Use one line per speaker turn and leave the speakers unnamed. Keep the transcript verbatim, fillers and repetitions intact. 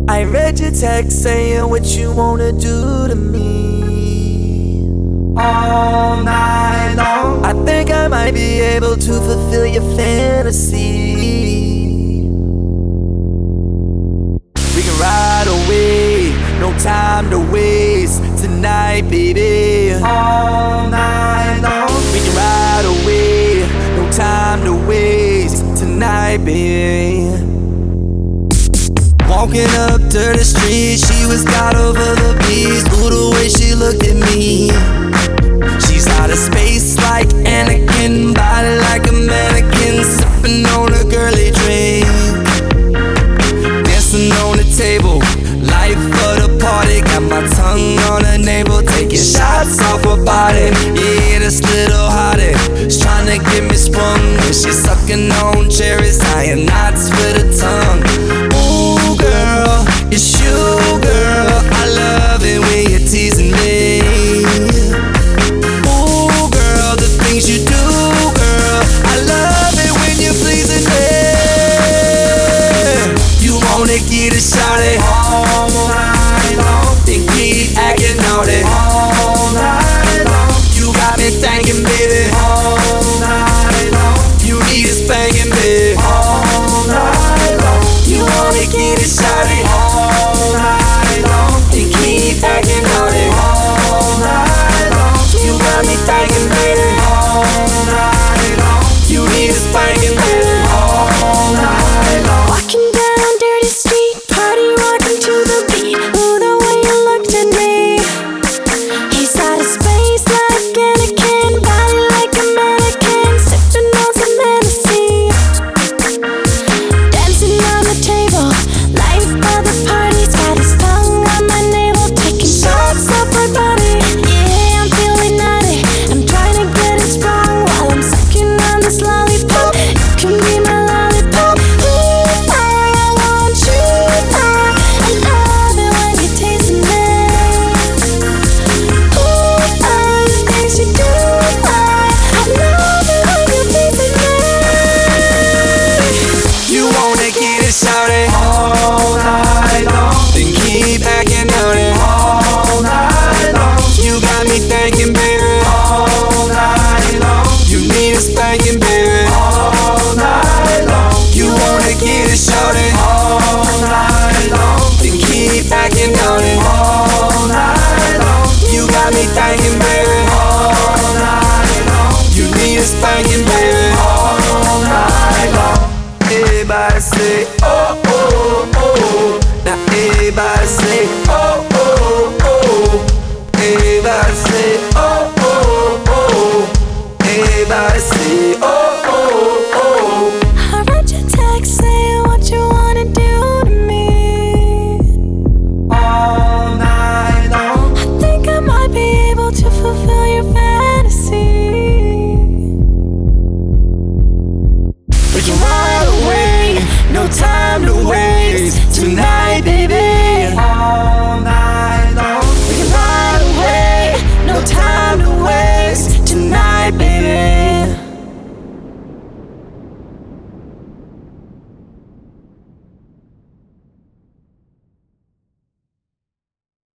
I read your text saying what you wanna do to me all night long. I think I might be able to fulfill your fantasy. We can ride away, no time to waste tonight, baby. All night long. We can ride away, no time to waste tonight, baby. Walking up dirty street, she was got over the beast. Ooh, the way she looked at me. She's out of space like Anakin, body like a mannequin, sipping on a girly drink, dancing on the table, life of the party. Got my tongue on her navel, taking shots off her body. Yeah, this little hottie, she's trying to get me sprung when she's sucking on cherries, tying knots with her tongue. Ooh, girl, it's you, girl. I love it when you're teasing me. Ooh, girl, the things you do, girl. I love it when you're pleasing me. You wanna get it shawty all night long, then keep acting naughty all night long. You got me thinking, baby, all night long. You need a spanking, baby, all night long. You wanna get it shawty all night long, then keep acting naughty all night long. You got me thinking, baby, all night long. You need a spanking, baby, all night long.
Walking down dirty street, party rocking to the beat. Ooh, the way you looked at me. He's out of space like Anakin, body like a mannequin, sipping on some Hennessy, dancing on the table, life of the party's got his tongue on my navel, taking shots off my body. Yeah, I'm feeling naughty, I'm trying to get it strong while I'm sucking on this lollipop. You can be my lollipop. Ooh, I want you, I, I love it when you taste me. Ooh, I, the things you do, I, I love it when you're teasing me.
You wanna get it shawty all night long, then keep acting naughty all night long. You got me thinking, baby, all night long. You need a spanking, baby, all night long. You wanna get it shawty all night long, then keep acting naughty all night long. You got me thinking, baby, all night long. You need a spanking, baby, all night long. Everybody say, oh.